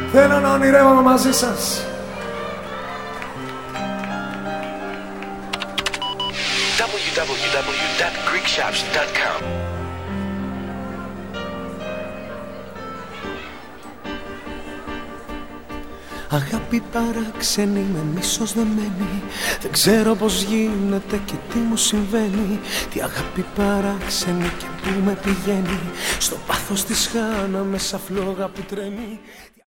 Θέλω να ονειρεύομαι μαζί σας. www.greekshops.com. Αγάπη παράξενη με μίσος δεμένη, δεν ξέρω πως γίνεται και τι μου συμβαίνει. Τι αγάπη παράξενη και που με πηγαίνει, στο πάθος της χάνα με σαν φλόγα που τρέμει.